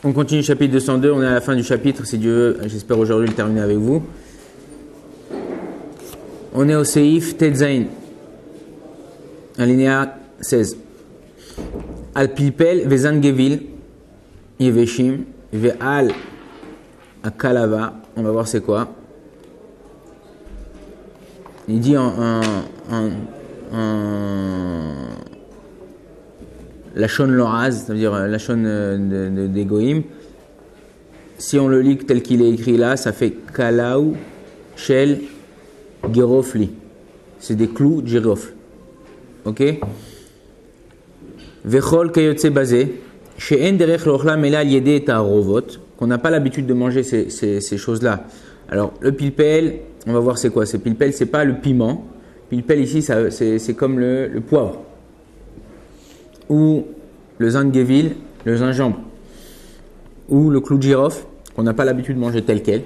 On continue chapitre 202, on est à la fin du chapitre, si Dieu veut, j'espère aujourd'hui le terminer avec vous. On est au Seif Tetzain, alinéa 16. Al Pilpel Vezan Gevil Yeveshim Ve'al Akalava, on va voir c'est quoi. Il dit la shon loraz, c'est-à-dire la shon des goïm. Si on le lit tel qu'il est écrit là, ça fait kalaou shel girofli. C'est des clous de girofle. Ok? Vechol kayotse basé. She'en derech lochla mela yede ta'arovot. Qu'on n'a pas l'habitude de manger ces choses-là. Alors, le pilpel, on va voir c'est quoi. C'est pilpel, c'est pas le piment. Pilpel ici, c'est comme le poivre. Ou le zangevil, le gingembre. Ou le clou de girofle, qu'on n'a pas l'habitude de manger tel quel.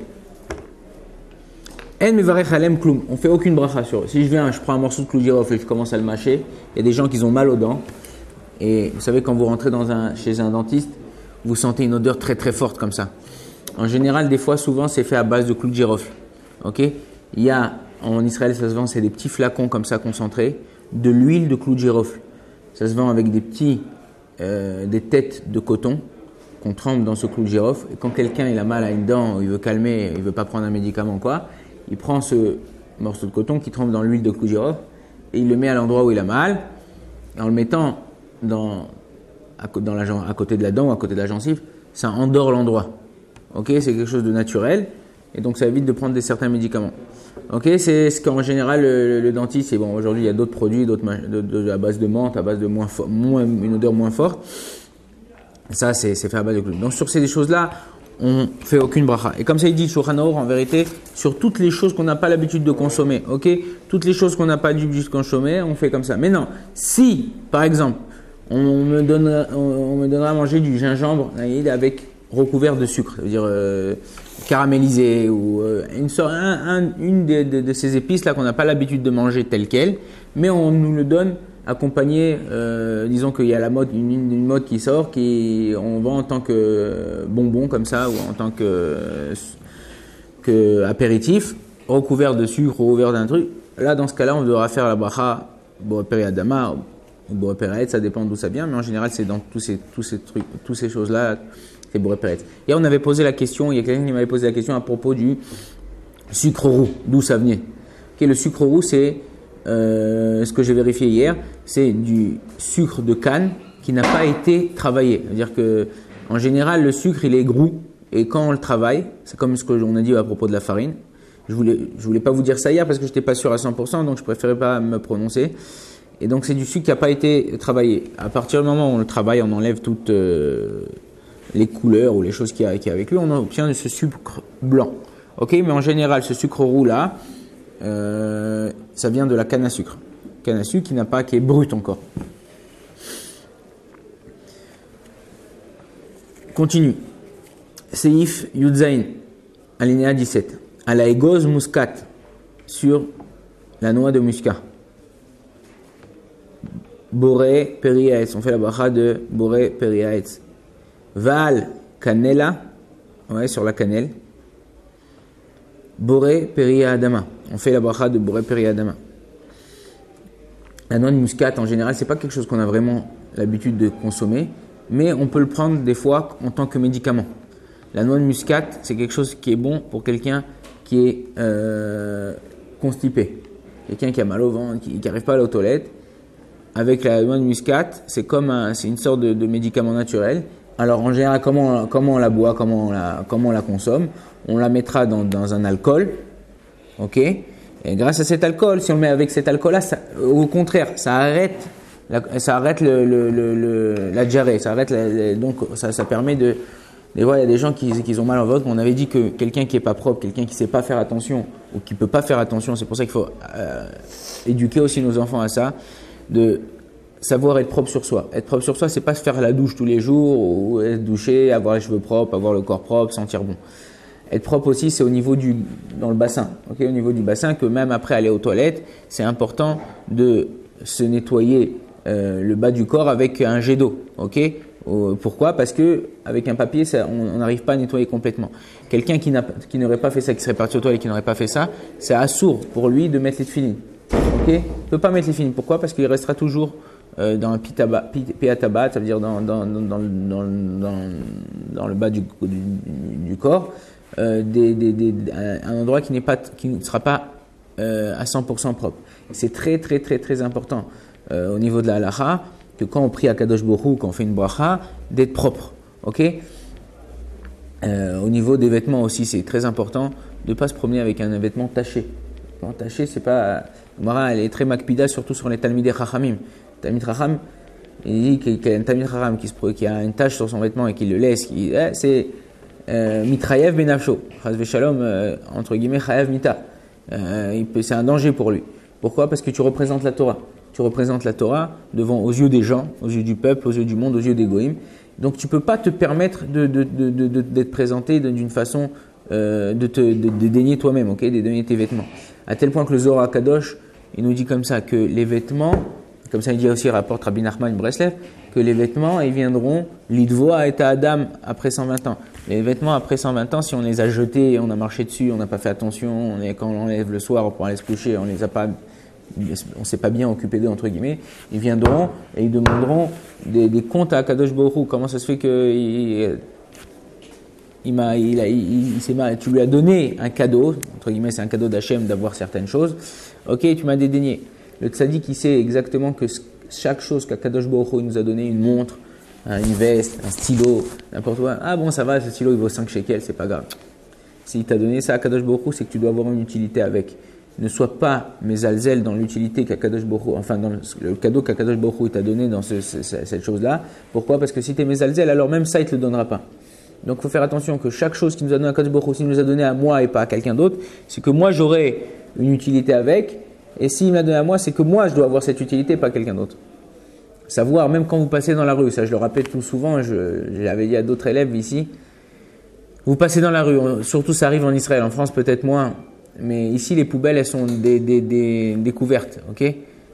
En mevarech alem kloum. On fait aucune bracha sur eux. Si je prends un morceau de clou de girofle et je commence à le mâcher, il y a des gens qui ont mal aux dents. Et vous savez, quand vous rentrez chez un dentiste, vous sentez une odeur très très forte comme ça. En général, des fois, souvent, c'est fait à base de clou de girofle. Ok? Il y a, en Israël, ça se vend, c'est des petits flacons comme ça concentrés, de l'huile de clou de girofle. Ça se vend avec des têtes de coton qu'on trempe dans ce clou de girofle. Et quand quelqu'un il a mal à une dent, ou il veut calmer, il veut pas prendre un médicament quoi, il prend ce morceau de coton qui trempe dans l'huile de clou de girofle et il le met à l'endroit où il a mal. Et en le mettant à côté de la dent ou à côté de la gencive, ça endort l'endroit. Ok, c'est quelque chose de naturel et donc ça évite de prendre certains médicaments. Ok, c'est ce qu'en général le dentiste. Et bon, aujourd'hui il y a d'autres produits, à base de menthe, à base de une odeur moins forte. Ça c'est fait à base de clou. Donc sur ces choses-là, on fait aucune bracha. Et comme ça il dit Shulchan Aruch, en vérité, sur toutes les choses qu'on n'a pas l'habitude de consommer, ok, toutes les choses qu'on n'a pas l'habitude de consommer, on fait comme ça. Mais non, si par exemple on me donnera à manger du gingembre avec recouvert de sucre, c'est-à-dire caramélisé ou une de ces épices là qu'on n'a pas l'habitude de manger telle quelle, mais on nous le donne accompagné, disons qu'il y a la mode, une mode qui sort, on vend en tant que bonbon comme ça ou en tant que apéritif, recouvert de sucre, recouvert d'un truc. Là, dans ce cas-là, on devra faire la bracha boré peri adama ou boré peri, ça dépend d'où ça vient, mais en général, c'est dans tous ces trucs, toutes ces choses-là. C'est boré peri. Et on avait posé la question, il y a quelqu'un qui m'avait posé la question à propos du sucre roux, d'où ça venait. Okay, le sucre roux, c'est ce que j'ai vérifié hier, c'est du sucre de canne qui n'a pas été travaillé. C'est-à-dire que en général, le sucre, il est gros et quand on le travaille, c'est comme ce qu'on a dit à propos de la farine. Je voulais pas vous dire ça hier parce que je n'étais pas sûr à 100%, donc je préférais pas me prononcer. Et donc c'est du sucre qui n'a pas été travaillé. À partir du moment où on le travaille, on enlève toutes les couleurs ou les choses qu'il y a avec lui, on obtient ce sucre blanc. Ok, mais en général, ce sucre roux là, ça vient de la canne à sucre. Canne à sucre qui est brute encore. Continue. Seif Yudzain, alinéa 17. À la égose muscat, sur la noix de muscat. Boré periaetz, on fait la bracha de boré periaetz. Val canela, ouais, sur la cannelle. Boré peri adama, on fait la bracha de boré peri adama. La noix de muscat, en général, c'est pas quelque chose qu'on a vraiment l'habitude de consommer, mais on peut le prendre des fois en tant que médicament. La noix de muscat, c'est quelque chose qui est bon pour quelqu'un qui est constipé, quelqu'un qui a mal au ventre, qui n'arrive pas à aller aux toilettes. Avec la noix de muscat, c'est une sorte de médicament naturel. Alors en général, comment on la boit, comment on la consomme? On la mettra dans un alcool, ok? Et grâce à cet alcool, si on le met avec cet alcool-là, au contraire, ça arrête la diarrhée, donc ça permet de. Des fois, il y a des gens qui ont mal au ventre. On avait dit que quelqu'un qui est pas propre, quelqu'un qui sait pas faire attention ou qui peut pas faire attention, c'est pour ça qu'il faut éduquer aussi nos enfants à ça, de savoir être propre sur soi. Être propre sur soi, c'est pas se faire la douche tous les jours ou être douché, avoir les cheveux propres, avoir le corps propre, sentir bon. Être propre aussi, c'est dans le bassin. Okay, au niveau du bassin, que même après aller aux toilettes, c'est important de se nettoyer le bas du corps avec un jet d'eau. Okay, Pourquoi? Parce que avec un papier, on n'arrive pas à nettoyer complètement. Quelqu'un qui n'aurait pas fait ça, qui serait parti au toilette et qui n'aurait pas fait ça, c'est assourd pour lui de mettre les tefilines. Ok? Il ne peut pas mettre les tefilines. Pourquoi? Parce qu'il restera toujours dans un piatabat, ça veut dire dans le bas du corps, un endroit qui ne sera pas à 100% propre. C'est très très très très important au niveau de la halacha que quand on prie à Kadosh Baruch Hu, quand on fait une bracha, d'être propre. Ok? Au niveau des vêtements aussi, c'est très important de ne pas se promener avec un vêtement taché. Taché, c'est pas. Mara, elle est très makpida, surtout sur les Talmidei Chachamim. Talmid Chacham, il dit qu'il y a un Talmid Chacham qui a une tache sur son vêtement et qui le laisse. C'est mitrayev benafsho. Chaz v'shalom, entre guillemets, chayev mita. C'est un danger pour lui. Pourquoi? Parce que tu représentes la Torah. Tu représentes la Torah aux yeux des gens, aux yeux du peuple, aux yeux du monde, aux yeux des goïms. Donc tu ne peux pas te permettre d'être présenté d'une façon de dénier toi-même, ok, de dénier tes vêtements. À tel point que le Zohar Kadosh, il nous dit comme ça que les vêtements, comme ça il dit aussi, rapporte Rabbi Nachman Breslev, que les vêtements, ils viendront l'idvoa et à Adam après 120 ans. Les vêtements après 120 ans, si on les a jetés, on a marché dessus, on n'a pas fait attention, quand on l'enlève le soir pour aller se coucher, on s'est pas bien occupé d'eux, entre guillemets, ils viendront et ils demanderont des comptes à Kadosh Baruch Hu. Comment ça se fait que tu lui as donné un cadeau, entre guillemets, c'est un cadeau d'Hachem d'avoir certaines choses. Ok, tu m'as dédaigné. Le tzaddik, il sait exactement que chaque chose qu'Akadosh Baruch Hu nous a donné, une montre, une veste, un stylo, n'importe quoi. Ah bon, ça va, ce stylo il vaut 5 shekels, c'est pas grave. S'il t'a donné ça à Akadosh Baruch Hu, c'est que tu dois avoir une utilité avec. Ne sois pas mésalzel dans l'utilité qu'Akadosh Baruch Hu, enfin dans le cadeau qu'Akadosh Baruch Hu t'a donné dans cette chose-là. Pourquoi? Parce que si tu es mésalzel, alors même ça, il ne te le donnera pas. Donc il faut faire attention que chaque chose qui nous a donné Akadosh Baruch Hu, s'il nous a donné à moi et pas à quelqu'un d'autre, c'est que moi j'aurai une utilité avec, et s'il me l'a donné à moi, c'est que moi je dois avoir cette utilité, pas quelqu'un d'autre. Savoir, même quand vous passez dans la rue, ça je le rappelle tout souvent, je l'avais dit à d'autres élèves ici, vous passez dans la rue, surtout ça arrive en Israël, en France peut-être moins, mais ici les poubelles elles sont des couvertes, ok?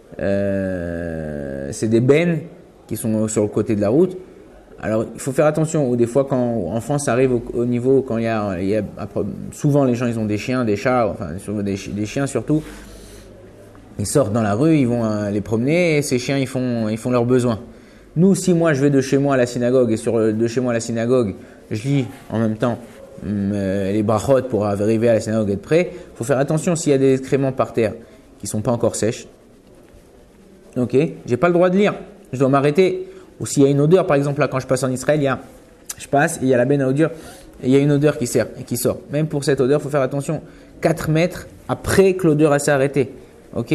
C'est des bennes qui sont sur le côté de la route. Alors il faut faire attention, ou des fois quand en France ça arrive au niveau, quand il y a souvent les gens ils ont des chiens, des chats, enfin des chiens surtout, ils sortent dans la rue, ils vont les promener et ces chiens ils font leurs besoins. Nous, si moi je vais de chez moi à la synagogue et de chez moi à la synagogue, je lis en même temps les brachot pour arriver à la synagogue et être prêt, il faut faire attention s'il y a des excréments par terre qui sont pas encore sèches. Ok, j'ai pas le droit de lire, je dois m'arrêter. Ou s'il y a une odeur, par exemple là quand je passe en Israël, je passe et il y a la benne à odeur et il y a une odeur qui sort. Même pour cette odeur, il faut faire attention. 4 mètres après que l'odeur s'est arrêtée. Ok,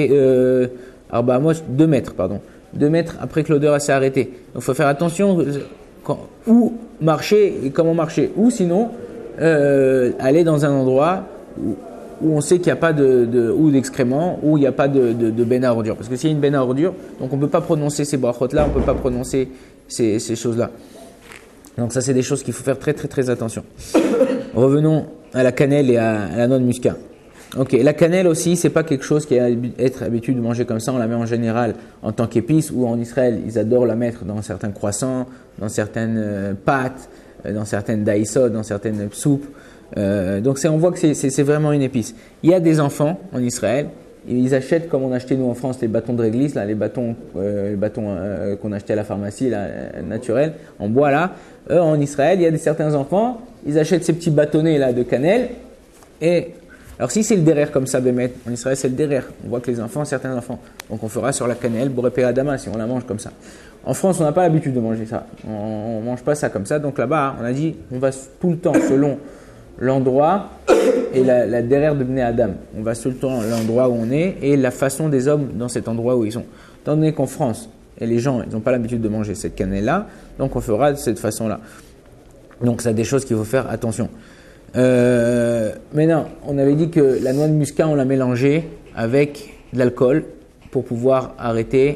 moi 2 mètres, pardon. 2 mètres après que l'odeur s'est arrêtée. Donc il faut faire attention où marcher et comment marcher. Ou sinon, aller dans un endroit où on sait qu'il n'y a pas ou d'excréments, où il n'y a pas de benne à ordures. Parce que s'il y a une benne à ordures, donc on ne peut pas prononcer ces brachot-là, on ne peut pas prononcer ces choses-là. Donc ça, c'est des choses qu'il faut faire très très très attention. Revenons à la cannelle et à la noix de muscat. Ok, la cannelle aussi, c'est pas quelque chose qui est être habitué de manger comme ça. On la met en général en tant qu'épice, ou en Israël, ils adorent la mettre dans certains croissants, dans certaines pâtes, dans certaines daïsot, dans certaines soupes. Donc on voit que c'est vraiment une épice. Il y a des enfants en Israël, ils achètent comme on achetait nous en France les bâtons de réglisse, là, les bâtons qu'on achetait à la pharmacie là, naturels, en bois là. Eux, en Israël, il y a certains enfants, ils achètent ces petits bâtonnets là de cannelle. Et alors si c'est le derrière comme ça, Bémet, en Israël c'est le derrière. On voit que les enfants, certains enfants, donc on fera sur la cannelle, borépé adama si on la mange comme ça. En France, on n'a pas l'habitude de manger ça. On mange pas ça comme ça. Donc là-bas, on a dit, on va tout le temps selon l'endroit et la derrière de Bnei Adam. On va tout le temps l'endroit où on est et la façon des hommes dans cet endroit où ils sont. Étant donné qu'en France, et les gens, ils n'ont pas l'habitude de manger cette cannelle-là, donc on fera de cette façon-là. Donc, c'est des choses qu'il faut faire attention. Maintenant, on avait dit que la noix de muscat, on l'a mélangée avec de l'alcool pour pouvoir arrêter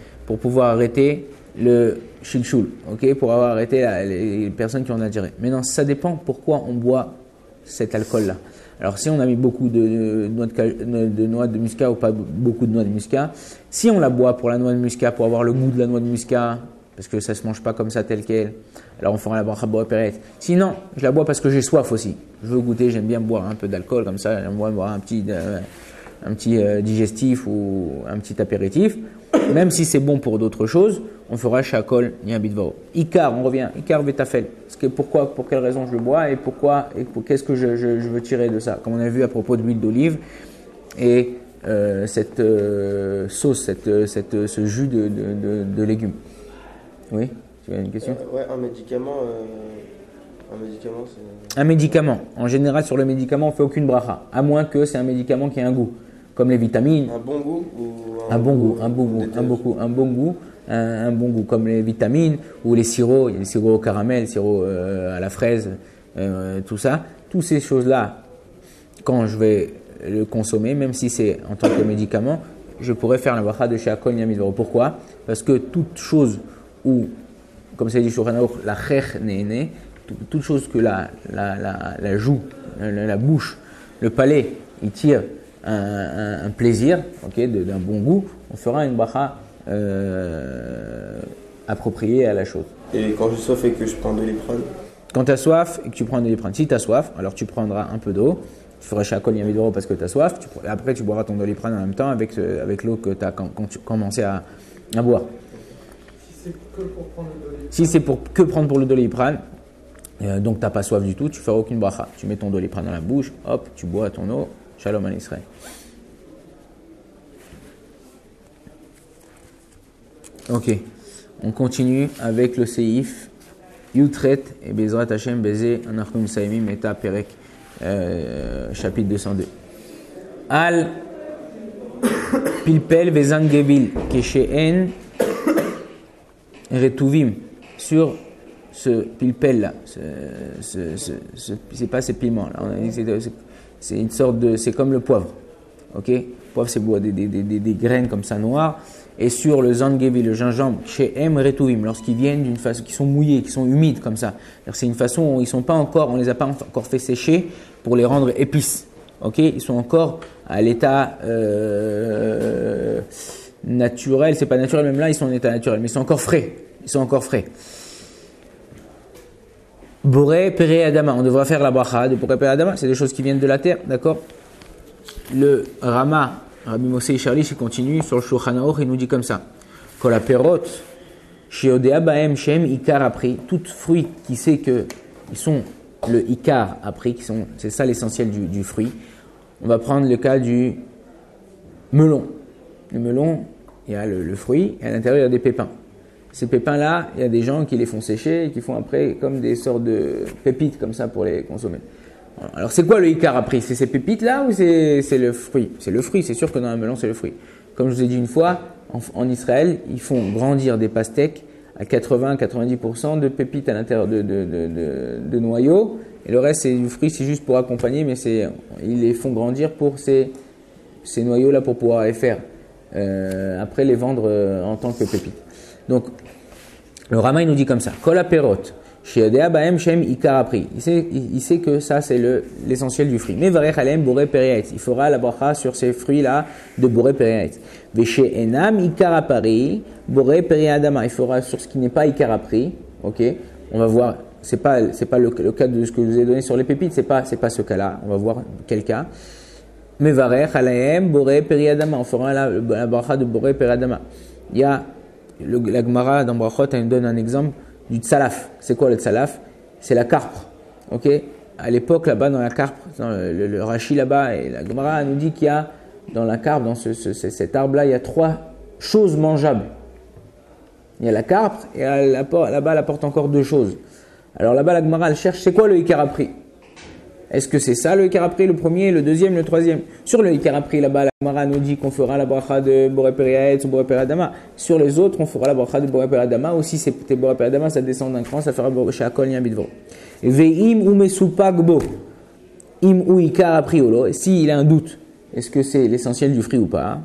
le shilshul, ok, pour avoir arrêté les personnes qui ont digéré. Maintenant, ça dépend pourquoi on boit cet alcool-là. Alors, si on a mis beaucoup de noix de muscat ou pas beaucoup de noix de muscat, si on la boit pour la noix de muscat, pour avoir le goût de la noix de muscat, parce que ça ne se mange pas comme ça tel quel. Alors on fera la bracha boré péréetz. Sinon, je la bois parce que j'ai soif aussi. Je veux goûter, j'aime bien boire un peu d'alcool comme ça, j'aime bien boire un petit digestif ou un petit apéritif. Même si c'est bon pour d'autres choses, on fera shakol niabidvaro. Ikar, on revient. Ikar vetafel. Pourquoi, pour quelle raison je le bois et pourquoi et qu'est-ce que je veux tirer de ça. Comme on a vu à propos de l'huile d'olive et cette sauce, ce jus de légumes. Oui, tu as une question? Ouais, un médicament, c'est... Un médicament. En général, sur le médicament, on ne fait aucune bracha, à moins que c'est un médicament qui ait un goût, comme les vitamines. Un bon goût ou un bon goût, comme les vitamines ou les sirops. Il y a des sirops au caramel, sirops à la fraise, tout ça. Toutes ces choses-là, quand je vais le consommer, même si c'est en tant que médicament, je pourrais faire la bracha de Sheakol Niamidvaro. Pourquoi? Parce que toute chose où, comme ça dit Shulchan Aruch, la chech néné, toute chose que la joue, la bouche, le palais, il tire un plaisir, d'un bon goût, on fera une bracha appropriée à la chose. Et quand j'ai soif et que je prends de Doliprane? Quand tu as soif et que tu prends de Doliprane, si tu as soif, alors tu prendras un peu d'eau. Tu feras Sheakol Niamidvaro parce que tu as soif. Après, tu boiras ton Doliprane en même temps avec l'eau que tu as quand tu commençais à boire. Si c'est pour prendre pour le Doliprane, donc tu n'as pas soif du tout, tu ne feras aucune bracha. Tu mets ton Doliprane dans la bouche, hop, tu bois ton eau. Shalom al Israël. Ok, on continue avec le Seif Yutret et Bezrat Hashem Bezé Anachnu Saimim Eta Perek, chapitre 202. Al Pilpel Vezan Gevil Keshen Retuvim, sur ce pilpel là, c'est pas ces piments là, c'est une sorte de, c'est comme le poivre, ok? Le poivre c'est des graines comme ça noires, et sur le zangevi, le gingembre, chez M retuvim, lorsqu'ils viennent d'une façon, qui sont mouillés, qui sont humides comme ça, c'est une façon où ils sont pas encore, on les a pas encore fait sécher pour les rendre épices, ok? Ils sont encore à l'état naturel, c'est pas naturel, même là ils sont en état naturel, mais ils sont encore frais. Boré, Péré, Adama. On devra faire la bracha de Boré, Péré, Adama. C'est des choses qui viennent de la terre, d'accord? Le Rama, Rabbi Moshe Charlish, il continue sur le Shulchan Aruch, il nous dit comme ça. Kol haperot, sheodea bahem shem ikar apri. Tout fruit qui sait que ils sont le ikar apri, c'est ça l'essentiel du fruit. On va prendre le cas du melon. Le melon, il y a le fruit, et à l'intérieur, il y a des pépins. Ces pépins-là, il y a des gens qui les font sécher et qui font après comme des sortes de pépites comme ça pour les consommer. Alors, c'est quoi le ikar après? C'est ces pépites-là ou c'est le fruit? C'est le fruit, c'est sûr que dans un melon, c'est le fruit. Comme je vous ai dit une fois, en Israël, ils font grandir des pastèques à 80-90% de pépites à l'intérieur de noyaux. Et le reste, c'est du fruit, c'est juste pour accompagner, mais ils les font grandir pour ces noyaux-là pour pouvoir les faire. Après, les vendre en tant que pépites. Donc, le Rama il nous dit comme ça, Kol haperot, sheodea bahem shem ikar apri. Il sait que ça c'est l'essentiel du fruit. Mais varech alem boré periaetz. Il fera la bracha sur ces fruits-là de boré periaetz. Veshe enam ikar apari, boré periadama. Il fera sur ce qui n'est pas ikar apri. Ok, on va voir. C'est pas le cas de ce que je vous ai donné sur les pépites. C'est pas ce cas-là. On va voir quel cas. Mais varech alem boré periadama. On fera la bracha de boré periadama. Il y a la Gemara dans Brachot, elle nous donne un exemple du tsalaf. C'est quoi le tsalaf? C'est la carpe. Ok? À l'époque, là-bas, dans la carpe, dans le Rashi là-bas, et la Gemara nous dit qu'il y a dans la carpe, dans cet arbre-là, il y a 3 choses mangeables. Il y a la carpe, et là-bas, elle apporte encore 2 choses. Alors là-bas, la Gemara, elle cherche, c'est quoi le ikar apri? Est-ce que c'est ça le ikar apri, le premier, le deuxième, le troisième? Sur le ikar apri, là-bas, la Gemara nous dit qu'on fera la bracha de Boré Periaetz ou Boré Periadama. Sur les autres, on fera la bracha de Boré Periadama. Aussi, c'est Boré Periadama, ça descend d'un cran, ça fera Sheakol Niamidvaro. Ve'im ou mesupagbo, im ou ikar apri olo. Et s'il a un doute, est-ce que c'est l'essentiel du fruit ou pas?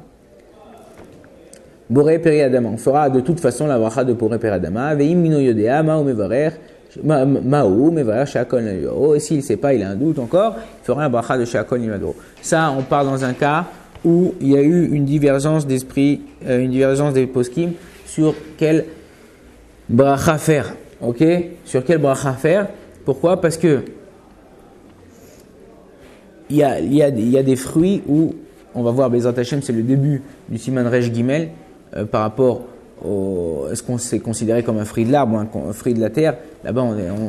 Boré Periadama. On fera de toute façon la bracha de Boré Periadama. Ve'im mino yodea ma ou mevarer. Maou, mais voilà, Sheakol Niamidvaro. Et s'il ne sait pas, il a un doute encore, il fera la bracha de Sheakol Niamidvaro. Ça, on parle dans un cas où il y a eu une divergence d'esprit, une divergence des poskim sur quelle bracha faire. Ok? Sur quel bracha faire? Pourquoi? Parce que il y a des fruits où on va voir Bezrat Hashem, c'est le début du Siman Resh Gimel par rapport est-ce qu'on s'est considéré comme un fruit de l'arbre ou un fruit de la terre? Là-bas,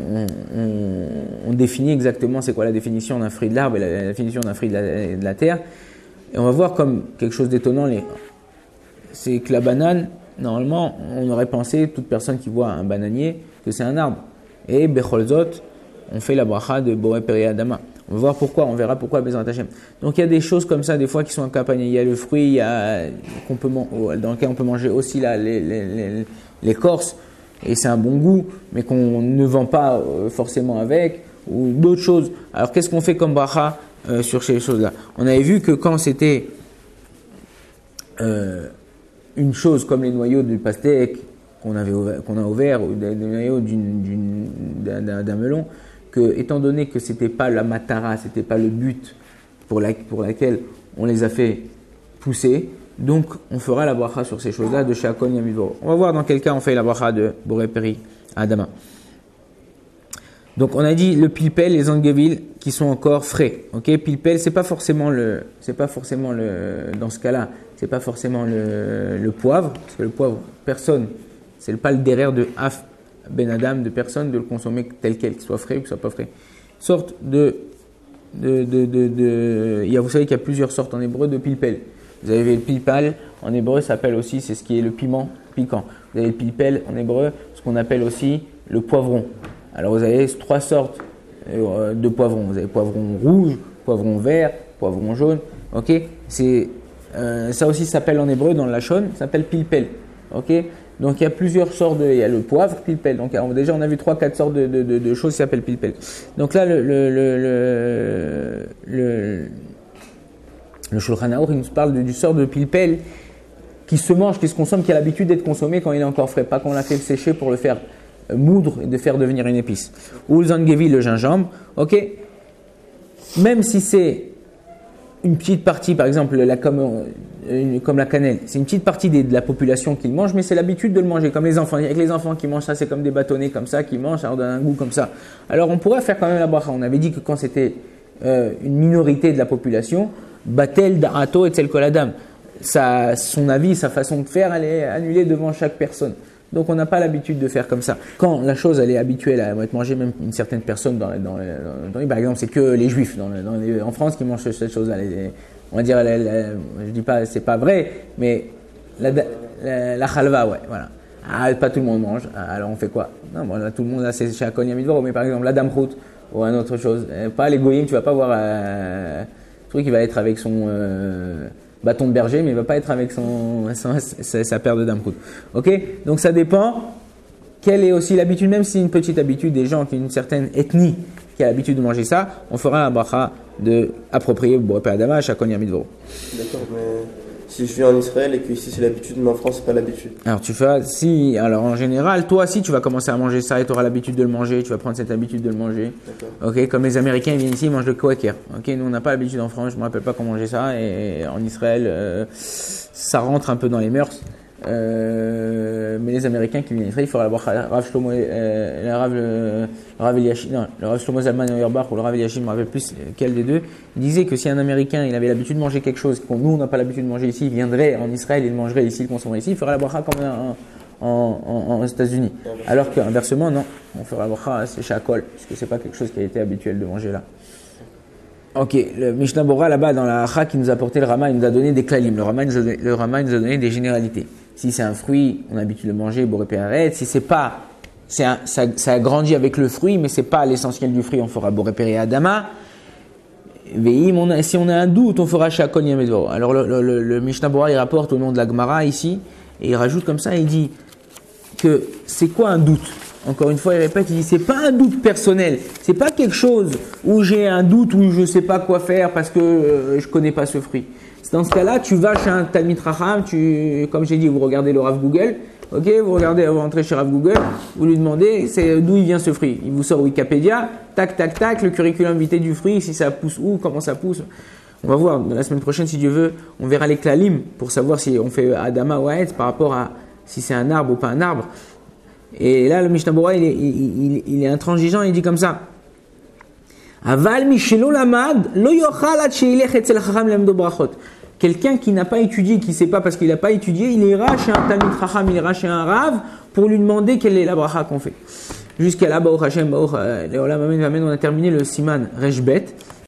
on définit exactement c'est quoi la définition d'un fruit de l'arbre et la définition d'un fruit de la terre. Et on va voir comme quelque chose d'étonnant, c'est que la banane, normalement, on aurait pensé, toute personne qui voit un bananier, que c'est un arbre. Et Becholzot, on fait la bracha de Boré Peri Adama. On va voir pourquoi, on verra pourquoi Bezrat Hashem. Donc il y a des choses comme ça, des fois qui sont accompagnées. Il y a le fruit, dans lequel on peut manger aussi l'écorce, et c'est un bon goût, mais qu'on ne vend pas forcément avec, ou d'autres choses. Alors qu'est-ce qu'on fait comme bracha sur ces choses-là? On avait vu que quand c'était une chose comme les noyaux du pastèque qu'on a ouvert, ou des noyaux d'un melon, que, étant donné que c'était pas la matara, c'était pas le but pour laquelle on les a fait pousser, donc on fera la bracha sur ces choses-là de Shakon Yamidvoro. On va voir dans quel cas on fait la bracha de Boré Peri Adama. Donc on a dit le pilpel, les angevil qui sont encore frais. Ok, pilpel, c'est pas forcément dans ce cas-là, c'est pas forcément le poivre, parce que le poivre, c'est pas le derrière de Af Ben Adam, de personne, de le consommer tel quel, qu'il soit frais ou qu'il soit pas frais. Sorte vous savez qu'il y a plusieurs sortes en hébreu de pilpel. Vous avez le pilpal, en hébreu, ça s'appelle aussi, c'est ce qui est le piment piquant. Vous avez le pilpel, en hébreu, ce qu'on appelle aussi le poivron. Alors vous avez 3 sortes de poivrons. Vous avez poivron rouge, poivron vert, poivron jaune. Ok, ça aussi s'appelle en hébreu, dans le lachon, ça s'appelle pilpel. Ok. Donc il y a plusieurs sortes il y a le poivre, pilpel. Donc déjà on a vu 3-4 sortes de choses qui s'appellent pilpel. Donc là le Shulchan Aruch, il nous parle du sort de pilpel qui se mange, qui se consomme, qui a l'habitude d'être consommé quand il est encore frais, pas qu'on l'a fait sécher pour le faire moudre et de faire devenir une épice. Ou le zangevi, le gingembre, ok. Même si c'est une petite partie, par exemple, comme la cannelle, c'est une petite partie de la population qui le mange, mais c'est l'habitude de le manger, comme les enfants. Avec les enfants qui mangent ça, c'est comme des bâtonnets comme ça, qui mangent, ça leur donne un goût comme ça. Alors on pourrait faire quand même la bracha. On avait dit que quand c'était une minorité de la population, batel da'ato et tel koladam, son avis, sa façon de faire, elle est annulée devant chaque personne. Donc on n'a pas l'habitude de faire comme ça. Quand la chose elle est habituelle à être mangée, même une certaine personne par exemple, c'est que les juifs en France qui mangent cette chose-là. On va dire, je dis pas, c'est pas vrai, mais la halva, ouais, voilà. Ah, pas tout le monde mange. Alors on fait quoi? Non, bon, là, tout le monde là, c'est chez Akon Yamidvoro, mais par exemple la damrout ou une autre chose. Pas les goyim, tu vas pas voir un truc qui va être avec son bâton de berger, mais il ne va pas être avec sa paire de damrout. Ok? Donc ça dépend. Quelle est aussi l'habitude, même si c'est une petite habitude des gens qui ont une certaine ethnie qui a l'habitude de manger ça, on fera un bracha de approprié Boré Peri Adama à Shakon Yamidvoro. D'accord, mais si je vis en Israël et que ici c'est l'habitude, mais en France c'est pas l'habitude. Alors en général, toi si tu vas commencer à manger ça et tu auras l'habitude de le manger, tu vas prendre cette habitude de le manger. D'accord. Ok, comme les Américains ils viennent ici, ils mangent le quaker. Ok, nous on n'a pas l'habitude en France, je me rappelle pas comment manger ça, et en Israël ça rentre un peu dans les mœurs. Mais les Américains qui viennent en Israël, il faudra la bracha. Le Rav Shlomo Zalman Auerbach ou le Rav Eliashib, je me rappelle plus quel des deux, il disait que si un Américain il avait l'habitude de manger quelque chose que nous on n'a pas l'habitude de manger ici, il viendrait en Israël, il mangerait ici, il consommerait ici, il ferait la bracha comme aux États-Unis. Alors qu'inversement, non, on fera la bracha c'est shakol, parce que c'est pas quelque chose qui a été habituel de manger là. Ok, le Mishnah Bora là-bas dans la Hacha qui nous a apporté le Rama, il nous a donné des klalim. Le Rama nous a donné des généralités. Si c'est un fruit, on a l'habitude de le manger, Boré Peri Adama. Si c'est pas, ça a grandi avec le fruit, mais c'est pas l'essentiel du fruit, on fera Boré Peri Adama. Si on a un doute, on fera Shakon Yamidvoro. Alors le Mishnah Bora il rapporte au nom de la Gemara ici, et il rajoute comme ça, il dit que c'est quoi un doute? Encore une fois, il répète, il dit c'est pas un doute personnel, c'est pas quelque chose où j'ai un doute où je sais pas quoi faire parce que je connais pas ce fruit. Dans ce cas-là, tu vas chez un Talmid Chacham, comme j'ai dit, vous regardez le Rav Google, ok, vous rentrez chez Rav Google, vous lui demandez d'où il vient ce fruit. Il vous sort Wikipédia, tac, tac, tac, le curriculum vitae du fruit, si ça pousse où, comment ça pousse. On va voir, la semaine prochaine, si Dieu veut, on verra les klalim pour savoir si on fait Adama ou Aetz par rapport à si c'est un arbre ou pas un arbre. Et là, le Mishnah Berurah, il est intransigeant, il dit comme ça. Aval mishelo lamad lo yochal ad sheilech etzel chacham lemdo brachot. Quelqu'un qui n'a pas étudié, qui ne sait pas parce qu'il n'a pas étudié, il ira chez un Talmid Chacham, il ira chez un Rav pour lui demander quelle est la bracha qu'on fait. Jusqu'à là, Baruch Hashem, Baruch Leolam Amen, on a terminé le Siman Reshbet.